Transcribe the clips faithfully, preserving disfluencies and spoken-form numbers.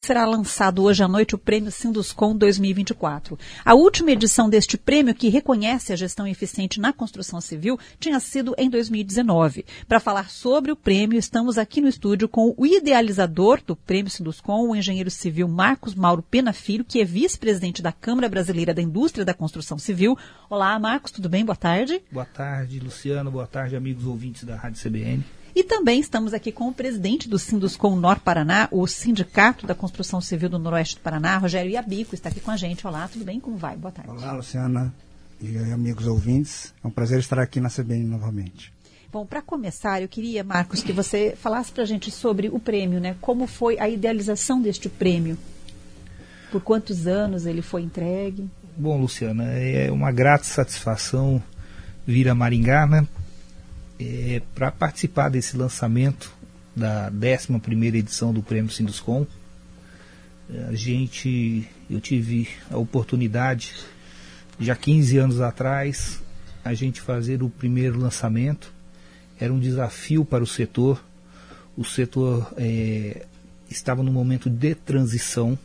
Será lançado hoje à noite o Prêmio Sinduscon dois mil e vinte e quatro. A última edição deste prêmio, que reconhece a gestão eficiente na construção civil, tinha sido em dois mil e dezenove. Para falar sobre o prêmio, estamos aqui no estúdio com o idealizador do Prêmio Sinduscon, o engenheiro civil Marcos Mauro Pena Filho, que é vice-presidente da Câmara Brasileira da Indústria da Construção Civil. Olá, Marcos, tudo bem? Boa tarde. Boa tarde, Luciano. Boa tarde, amigos ouvintes da Rádio C B N. E também estamos aqui com o presidente do Sinduscon Nor Paraná, o Sindicato da Construção Civil do Noroeste do Paraná, Rogério Iabico, está aqui com a gente. Olá, tudo bem? Como vai? Boa tarde. Olá, Luciana e amigos ouvintes. É um prazer estar aqui na C B N novamente. Bom, para começar, eu queria, Marcos, que você falasse para a gente sobre o prêmio, né? Como foi a idealização deste prêmio? Por quantos anos ele foi entregue? Bom, Luciana, é uma grata satisfação vir a Maringá, né? É, para participar desse lançamento da décima primeira edição do Prêmio Sinduscon. A gente, eu tive a oportunidade, já quinze anos atrás, a gente fazer o primeiro lançamento. Era um desafio para o setor. O setor é, estava num momento de transição.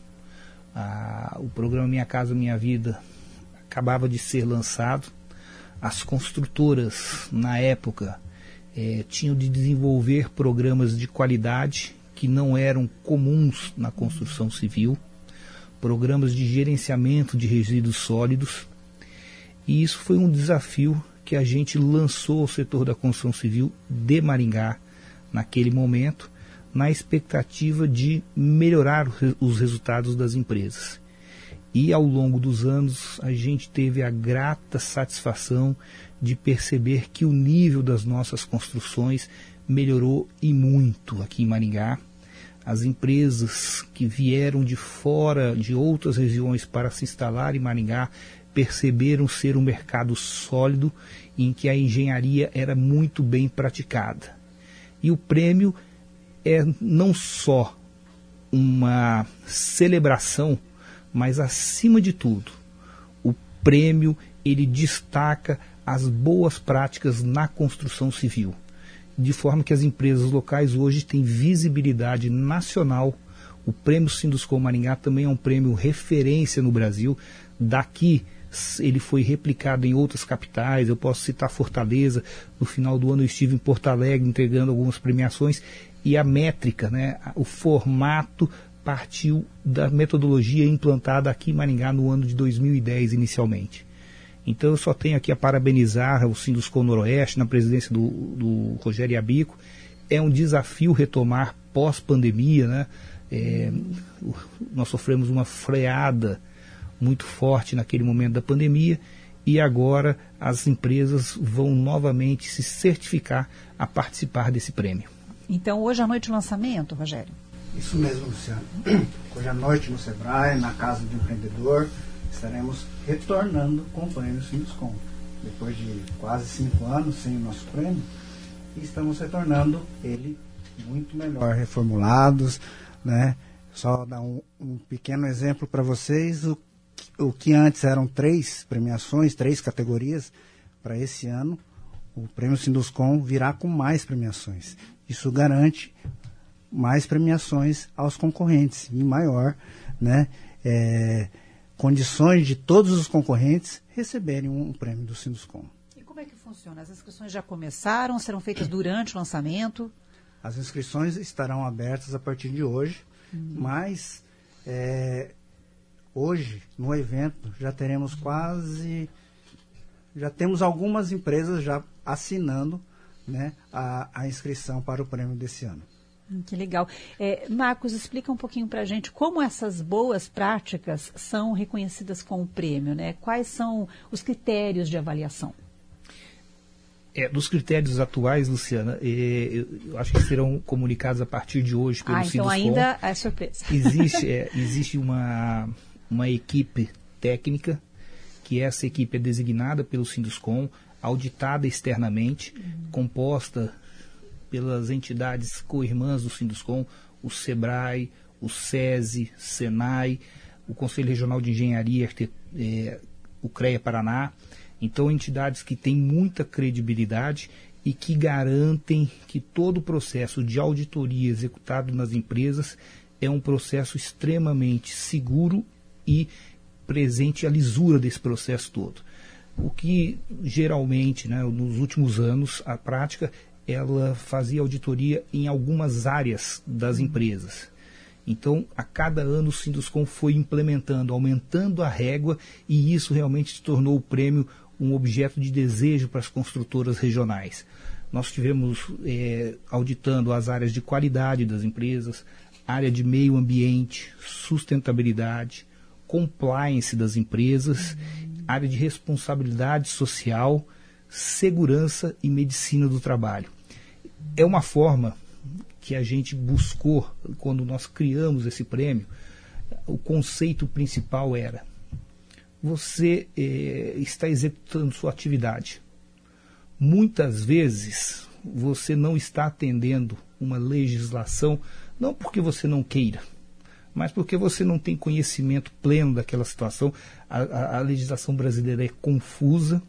Ah, o programa Minha Casa Minha Vida acabava de ser lançado. As construtoras, na época, eh, tinham de desenvolver programas de qualidade que não eram comuns na construção civil, programas de gerenciamento de resíduos sólidos, e isso foi um desafio que a gente lançou ao setor da construção civil de Maringá, naquele momento, na expectativa de melhorar os resultados das empresas. E ao longo dos anos a gente teve a grata satisfação de perceber que o nível das nossas construções melhorou e muito aqui em Maringá. As empresas que vieram de fora, de outras regiões para se instalar em Maringá, perceberam ser um mercado sólido em que a engenharia era muito bem praticada. E o prêmio é não só uma celebração, mas acima de tudo, o prêmio ele destaca as boas práticas na construção civil, de forma que as empresas locais hoje têm visibilidade nacional. O Prêmio Sinduscon Maringá também é um prêmio referência no Brasil. Daqui ele foi replicado em outras capitais. Eu posso citar Fortaleza. No final do ano eu estive em Porto Alegre entregando algumas premiações, e a métrica, né, o formato partiu da metodologia implantada aqui em Maringá no ano de dois mil e dez inicialmente. Então eu só tenho aqui a parabenizar o Sinduscon Noroeste, na presidência do, do Rogério Iabico. É um desafio retomar pós-pandemia, né? É, nós sofremos uma freada muito forte naquele momento da pandemia, e agora as empresas vão novamente se certificar a participar desse prêmio. Então hoje à noite o lançamento, Rogério? Isso mesmo, Luciano. Hoje à noite no Sebrae, na Casa do Empreendedor, estaremos retornando com o Prêmio Sinduscon. Depois de quase cinco anos sem o nosso prêmio, e estamos retornando ele muito melhor, reformulados, né? Só dar um, um pequeno exemplo para vocês. O, o que antes eram três premiações, três categorias, para esse ano, o Prêmio Sinduscon virá com mais premiações. Isso garante mais premiações aos concorrentes, e maior, né, é, condições de todos os concorrentes receberem um, um prêmio do Sinduscon. E como é que funciona? As inscrições já começaram? Serão feitas durante o lançamento? As inscrições estarão abertas a partir de hoje, hum. mas é, hoje, no evento, já teremos quase, já temos algumas empresas já assinando, né, a, a inscrição para o prêmio desse ano. Que legal. É, Marcos, explica um pouquinho para a gente como essas boas práticas são reconhecidas com o prêmio, né? Quais são os critérios de avaliação? É, dos critérios atuais, Luciana, é, eu, eu acho que serão comunicados a partir de hoje pelo Ah, então Sinduscon. ainda é surpresa. Existe, é, existe uma, uma equipe técnica, que essa equipe é designada pelo Sinduscon, auditada externamente, uhum. composta pelas entidades co-irmãs do Sinduscon, o Sebrae, o SESI, Senai, o Conselho Regional de Engenharia, é, o CREA Paraná. Então, entidades que têm muita credibilidade e que garantem que todo o processo de auditoria executado nas empresas é um processo extremamente seguro e presente a lisura desse processo todo. O que geralmente, né, nos últimos anos, a prática, ela fazia auditoria em algumas áreas das empresas. Então, a cada ano o Sinduscon foi implementando, aumentando a régua, e isso realmente se tornou o prêmio um objeto de desejo para as construtoras regionais. Nós tivemos é, auditando as áreas de qualidade das empresas, área de meio ambiente, sustentabilidade, compliance das empresas, uhum. área de responsabilidade social, segurança e medicina do trabalho. É uma forma que a gente buscou quando nós criamos esse prêmio. O conceito principal era: você eh, está executando sua atividade. Muitas vezes você não está atendendo uma legislação, não porque você não queira, mas porque você não tem conhecimento pleno daquela situação. A, a, a legislação brasileira é confusa,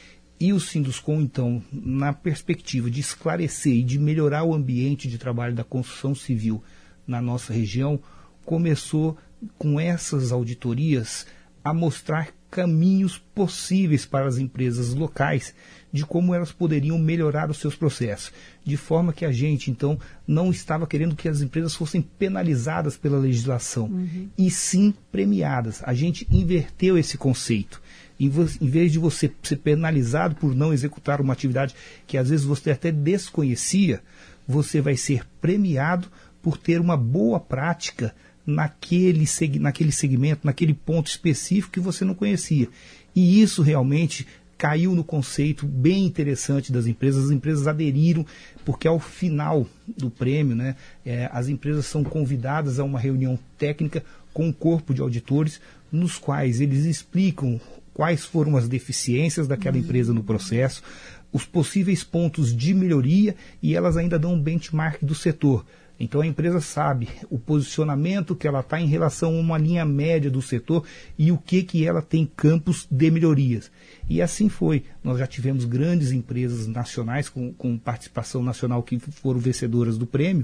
e o Sinduscon, então, na perspectiva de esclarecer e de melhorar o ambiente de trabalho da construção civil na nossa região, começou com essas auditorias a mostrar caminhos possíveis para as empresas locais de como elas poderiam melhorar os seus processos, de forma que a gente, então, não estava querendo que as empresas fossem penalizadas pela legislação, uhum. e sim premiadas. A gente inverteu esse conceito. Em, em vez de você ser penalizado por não executar uma atividade que às vezes você até desconhecia, você vai ser premiado por ter uma boa prática naquele, naquele segmento, naquele ponto específico que você não conhecia. E isso realmente caiu no conceito bem interessante das empresas. As empresas aderiram, porque ao final do prêmio, né, é, as empresas são convidadas a uma reunião técnica com um corpo de auditores, nos quais eles explicam quais foram as deficiências daquela empresa no processo, os possíveis pontos de melhoria, e elas ainda dão um benchmark do setor. Então a empresa sabe o posicionamento que ela está em relação a uma linha média do setor e o que, que ela tem campos de melhorias. E assim foi. Nós já tivemos grandes empresas nacionais com, com participação nacional que foram vencedoras do prêmio,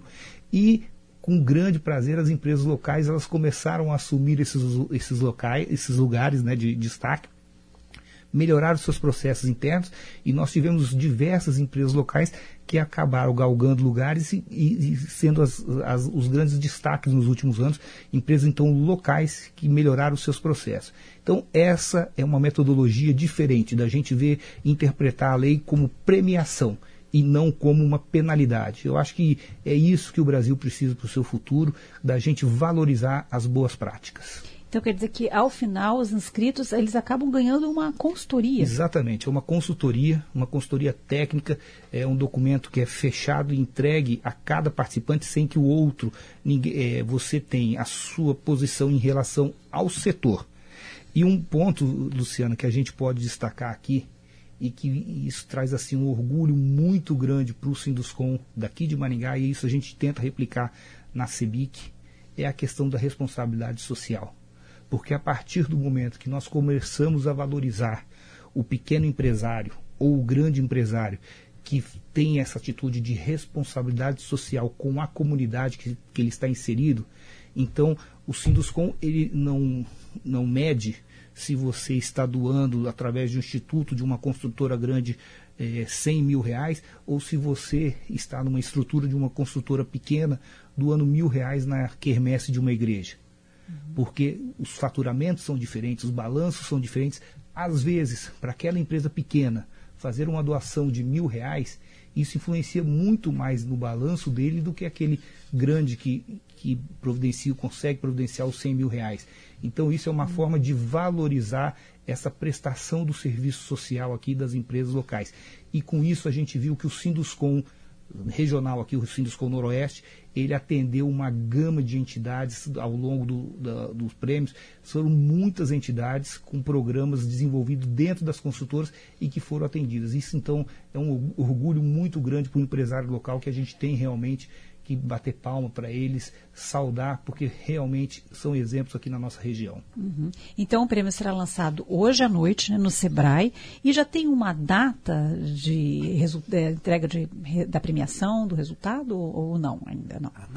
e com grande prazer as empresas locais elas começaram a assumir esses, esses, locais, esses lugares, né, de, de destaque, melhorar os seus processos internos, e nós tivemos diversas empresas locais que acabaram galgando lugares e, e, e sendo as, as, os grandes destaques nos últimos anos, empresas então locais que melhoraram os seus processos. Então essa é uma metodologia diferente da gente ver e interpretar a lei como premiação e não como uma penalidade. Eu acho que é isso que o Brasil precisa para o seu futuro, da gente valorizar as boas práticas. Então quer dizer que ao final os inscritos eles acabam ganhando uma consultoria. Exatamente, é uma consultoria, uma consultoria técnica, é um documento que é fechado e entregue a cada participante sem que o outro, ninguém, é, você tenha a sua posição em relação ao setor. E um ponto, Luciano, que a gente pode destacar aqui, e que isso traz assim um orgulho muito grande para o Sinduscon daqui de Maringá, e isso a gente tenta replicar na CEBIC, é a questão da responsabilidade social. Porque a partir do momento que nós começamos a valorizar o pequeno empresário ou o grande empresário que tem essa atitude de responsabilidade social com a comunidade que, que ele está inserido, então o Sinduscon ele não, não mede se você está doando através de um instituto, de uma construtora grande, eh, cem mil reais, ou se você está numa estrutura de uma construtora pequena doando mil reais na quermesse de uma igreja. Porque os faturamentos são diferentes, os balanços são diferentes. Às vezes, para aquela empresa pequena, fazer uma doação de mil reais, isso influencia muito mais no balanço dele do que aquele grande que, que providencia, consegue providenciar os cem mil reais. Então isso é uma forma de valorizar essa prestação do serviço social aqui das empresas locais. E com isso a gente viu que o Sinduscon regional aqui, o Sinduscon Noroeste, ele atendeu uma gama de entidades ao longo do, da, dos prêmios. Foram muitas entidades com programas desenvolvidos dentro das construtoras e que foram atendidas. Isso, então, é um orgulho muito grande para o empresário local, que a gente tem realmente que bater palma para eles, saudar, porque realmente são exemplos aqui na nossa região. Uhum. Então o prêmio será lançado hoje à noite, né, no Sebrae, e já tem uma data de, de entrega de, da premiação, do resultado, ou, ou não? Ainda não. A data,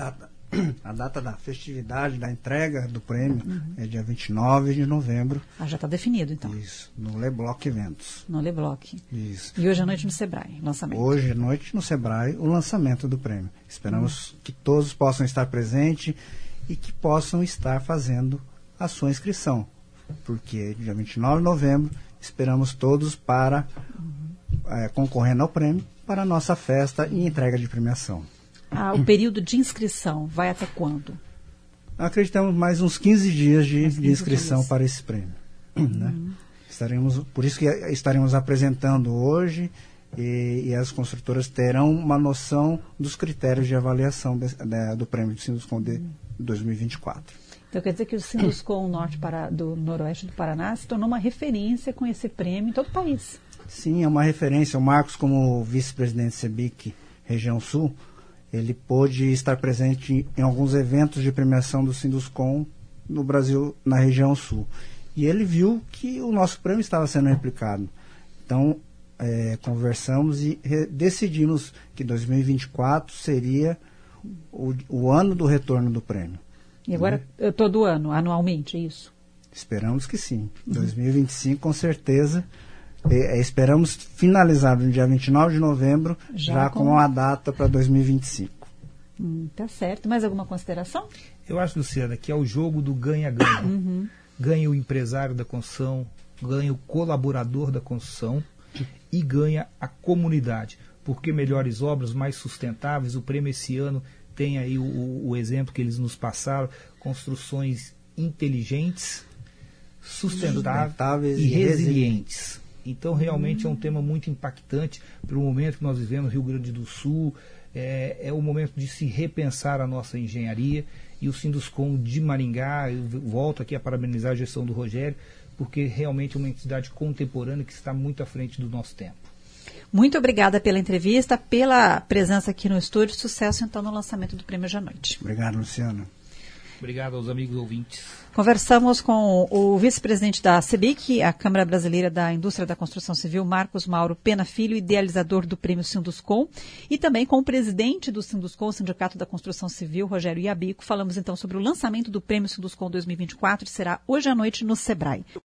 A data da festividade, da entrega do prêmio uhum. é dia vinte e nove de novembro. Ah, já está definido, então. Isso, no Lebloc Eventos. No Lebloc. Isso. E hoje à noite no Sebrae, lançamento. Hoje à noite no Sebrae, o lançamento do prêmio. Esperamos uhum. que todos possam estar presentes e que possam estar fazendo a sua inscrição. Porque dia vinte e nove de novembro, esperamos todos para uhum. é, concorrendo ao prêmio para a nossa festa e entrega de premiação. Ah, o período de inscrição vai até quando? Acreditamos mais uns quinze dias de, quinze de inscrição dias. para esse prêmio. Uhum. Né? Estaremos, por isso que estaremos apresentando hoje e, e as construtoras terão uma noção dos critérios de avaliação de, de, do prêmio de Sinduscon de dois mil e vinte e quatro. Então quer dizer que o Sinduscon norte para, do noroeste do Paraná se tornou uma referência com esse prêmio em todo o país. Sim, é uma referência. O Marcos, como vice-presidente SEBIC Região Sul, ele pôde estar presente em alguns eventos de premiação do Sinduscon no Brasil, na região sul. E ele viu que o nosso prêmio estava sendo replicado. Então, é, conversamos e re- decidimos que dois mil e vinte e quatro seria o, o ano do retorno do prêmio. E agora, né? Todo ano, anualmente, é isso? Esperamos que sim. Uhum. dois mil e vinte e cinco, com certeza. É, esperamos finalizar no dia vinte e nove de novembro, já, já com... com a data para dois mil e vinte e cinco. Hum, tá certo. Mais alguma consideração? Eu acho, Luciana, que é o jogo do ganha-ganha. Uhum. Ganha o empresário da construção, ganha o colaborador da construção e ganha a comunidade. Porque melhores obras, mais sustentáveis, o prêmio esse ano tem aí o, o exemplo que eles nos passaram, construções inteligentes, sustentáveis, sustentáveis e, e resilientes. resilientes. Então, realmente é um tema muito impactante para o momento que nós vivemos no Rio Grande do Sul. É, é o momento de se repensar a nossa engenharia. E o Sinduscon de Maringá, eu volto aqui a parabenizar a gestão do Rogério, porque realmente é uma entidade contemporânea que está muito à frente do nosso tempo. Muito obrigada pela entrevista, pela presença aqui no estúdio. Sucesso, então, no lançamento do prêmio hoje à noite. Obrigado, Luciano. Obrigado aos amigos ouvintes. Conversamos com o vice-presidente da SEBIC, a Câmara Brasileira da Indústria da Construção Civil, Marcos Mauro Pena Filho, idealizador do prêmio Sinduscon, e também com o presidente do Sinduscon, Sindicato da Construção Civil, Rogério Iabico. Falamos então sobre o lançamento do prêmio Sinduscon dois mil e vinte e quatro, que será hoje à noite no Sebrae.